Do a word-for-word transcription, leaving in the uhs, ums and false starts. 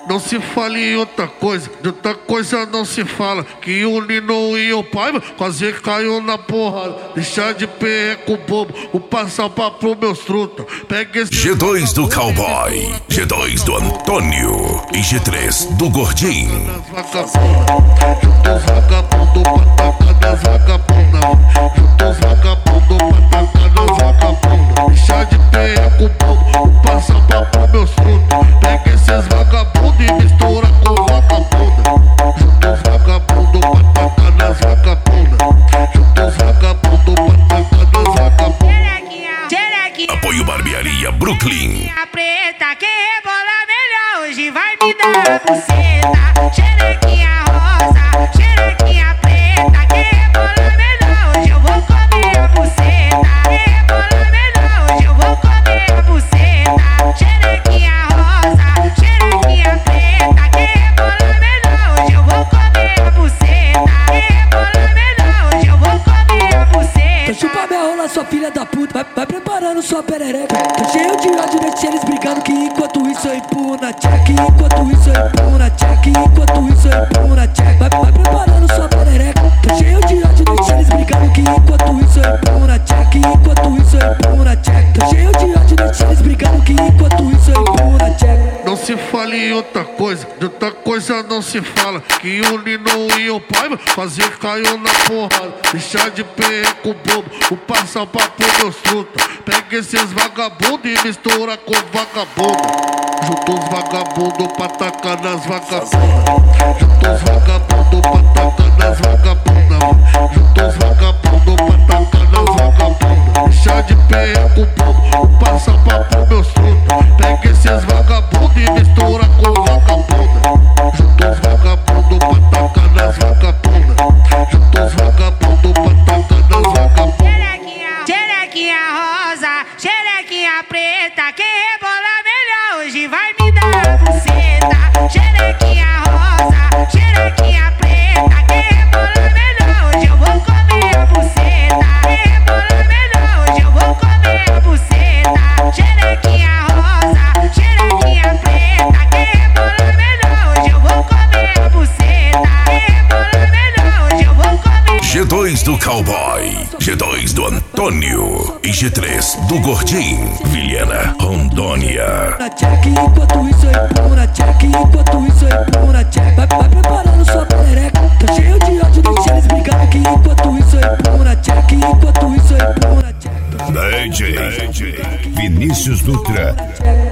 Não se fale em outra coisa, de outra coisa não se fala. Que o Nino e o Paiva quase caiu na porrada. Deixar de perreco bobo, o passar papo pro meus truta. Pega esse G dois do Cowboy, G dois do Antônio e G três do Gordinho. Junta os vagabundos pra tacar nas vagabundas. Junta os vagabundos pra tacar nas vagabundas. Deixar de perreco bobo, o passar papo pro meus truta. Pega esses vagabundos e mistura com vagabunda. Junta os vagabundos pra tacar nas vagabundas. Junta os vagabundos pra tacar nas vagabundas. Apoio Barbearia Brooklyn. A preta que rebola melhor hoje vai me dar buceta. Xerequinha rosa, xerequinha preta que rebola melhor hoje eu vou comer a buceta. Que rebola melhor hoje eu vou comer a buceta. Xerequinha rosa, xerequinha preta que rebola melhor hoje eu vou comer a buceta. Que rebola melhor hoje eu vou comer a buceta. Então chupa minha rola, sua filha da puta. Vai, vai preparando sua perereca. Tô cheio de ódio, deixa eles brigando. Que enquanto isso eu empurro na check. Enquanto isso eu empurro na check. Enquanto isso eu empurro na check. Vai, vai preparando sua perereca. Tô cheio de ódio, deixa eles brigando. Que enquanto isso eu empurro na check. Enquanto isso eu empurro na check. Tô cheio de ódio, deixa eles brigando. Que enquanto isso eu empurro na check. Não se fale em outra coisa, de outra coisa não se fala. Que o Nino e o Paiva quase caiu na porrada. Deixar de perreco bobo, o passar papo pro meus truta. Pega esses vagabundos e mistura com vagabunda. Junta os vagabundos pra tacar nas vagabundas. Junta os vagabundos pra tacar nas vagabundas. Junta os vagabundos pra tacar nas vagabundas. Deixar de perreco bobo, o passar papo pro meus truta. Pega esses vagabundos e mistura com vagabunda. Junta os vagabundos pra tacar nas vagabundas. Junta os vagabundos pra tacar nas vagabundas. Xerequinha rosa, xerequinha preta que rebola melhor hoje vai me dar buceta. Xerequinha rosa, xerequinha preta que rebola melhor hoje eu vou comer a buceta. Que rebola melhor hoje eu vou comer a buceta. Xerequinha rosa, xerequinha preta que rebola melhor hoje eu vou comer a buceta. Que rebola melhor hoje eu vou comer. G dois do Cowboy, G dois do Antônio e G três do Gordinho, Vilhena, Rondônia. Na check, enquanto isso eu empurro na check. Enquanto isso eu empurro na check. Vai, vai preparando sua perereca. Tô cheio de ódio, deixa eles brigando. Que enquanto isso eu empurro na check. Enquanto isso eu empurro na check. D J Vinícius Dutra.